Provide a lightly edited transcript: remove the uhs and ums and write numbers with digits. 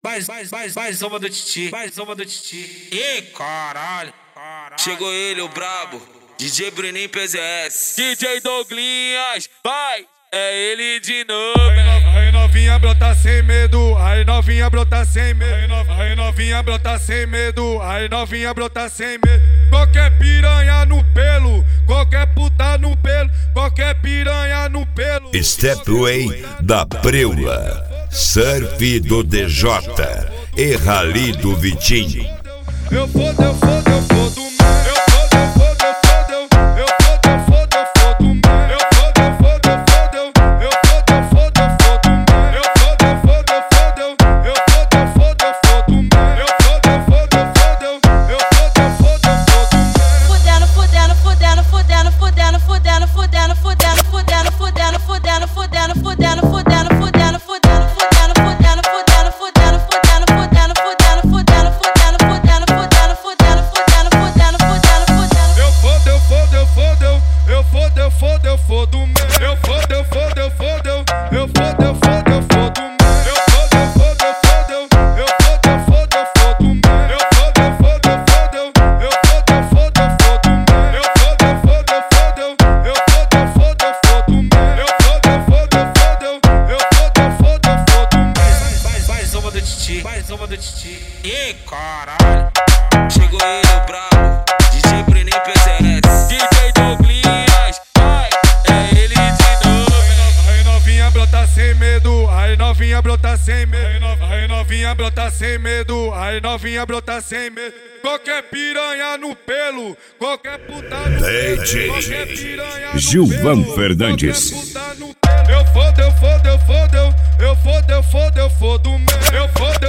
Mais uma do Titi, mais uma do Titi. Ih, caralho. Chegou ele, o brabo, DJ Bruninho PZS. DJ Douglinhas, vai, é ele de novo. Aí novinha brota sem medo, aí novinha brota sem medo. Aí novinha brota sem medo, aí novinha brota sem medo. Qualquer piranha no pelo, qualquer puta no pelo, qualquer piranha no pelo. Stepway da Preula, surf do DJ e rally do Vitinho. Eu fodo, eu fodo, eu fodo. Mais uma do Titi. Ih, caralho. Chegou ele, o brabo, DJ Bruninho PZS. DJ Douglinhas, vai, é ele de novo. Aí novinha brota sem medo, aí novinha brota sem medo. Aí novinha brota sem medo, aí novinha brota sem medo. Qualquer piranha no pelo, qualquer puta no pelo. DJ Gilvan Fernandes. Eu fodo, eu fodo, eu fodo, eu fodo, eu fodo, eu fodo, eu fodo.